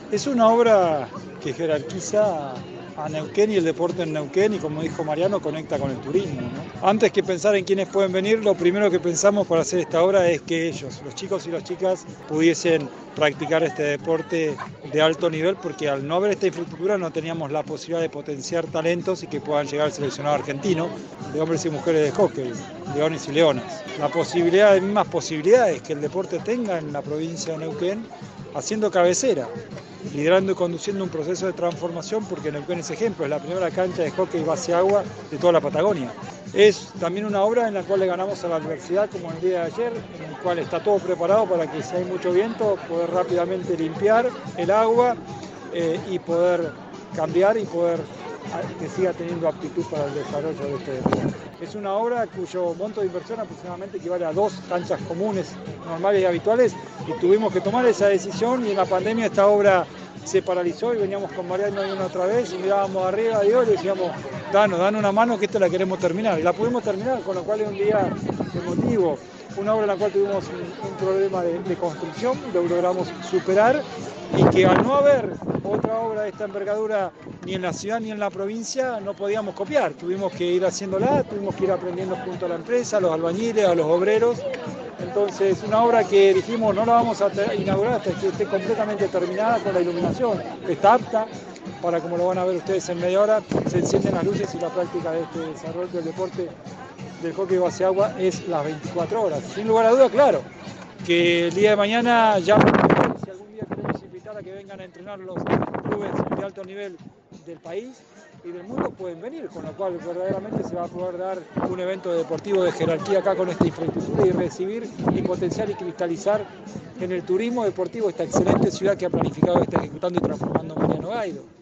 Es una obra que jerarquiza a Neuquén y el deporte en Neuquén y, como dijo Mariano, conecta con el turismo, ¿no? Antes que pensar en quiénes pueden venir, lo primero que pensamos para hacer esta obra es que ellos, los chicos y las chicas, pudiesen practicar este deporte de alto nivel, porque al no haber esta infraestructura no teníamos la posibilidad de potenciar talentos y que puedan llegar al seleccionado argentino de hombres y mujeres de hockey, leones y leonas. La posibilidad de mismas posibilidades que el deporte tenga en la provincia de Neuquén, haciendo cabecera, liderando y conduciendo un proceso de transformación, porque Neuquén es ejemplo, es la primera cancha de hockey base agua de toda la Patagonia. Es también una obra en la cual le ganamos a la adversidad, como el día de ayer, en el cual está todo preparado para que, si hay mucho viento, poder rápidamente limpiar el agua y poder cambiar y poder que siga teniendo aptitud para el desarrollo de este deporte. Es una obra cuyo monto de inversión aproximadamente equivale a 2 canchas comunes, normales y habituales, y tuvimos que tomar esa decisión, y en la pandemia esta obra se paralizó y veníamos con Mariano y una otra vez y mirábamos arriba y le decíamos, danos una mano que esta la queremos terminar. Y la pudimos terminar, con lo cual es un día emotivo. Una obra en la cual tuvimos un problema de construcción y lo logramos superar, y que al no haber otra obra de esta envergadura ni en la ciudad ni en la provincia no podíamos copiar. Tuvimos que ir haciéndola, tuvimos que ir aprendiendo junto a la empresa, a los albañiles, a los obreros. Entonces, una obra que dijimos no la vamos a inaugurar hasta que esté completamente terminada con la iluminación. Está apta para, como lo van a ver ustedes en media hora, se encienden las luces, y la práctica de este desarrollo del deporte del hockey base agua es las 24 horas. Sin lugar a duda, claro, que el día de mañana ya, si algún día queremos invitar a que vengan a entrenar los clubes de alto nivel del país y del mundo, pueden venir, con lo cual verdaderamente se va a poder dar un evento deportivo de jerarquía acá con esta infraestructura, y recibir y potenciar y cristalizar en el turismo deportivo esta excelente ciudad que ha planificado, está ejecutando y transformando Mariano Gaido.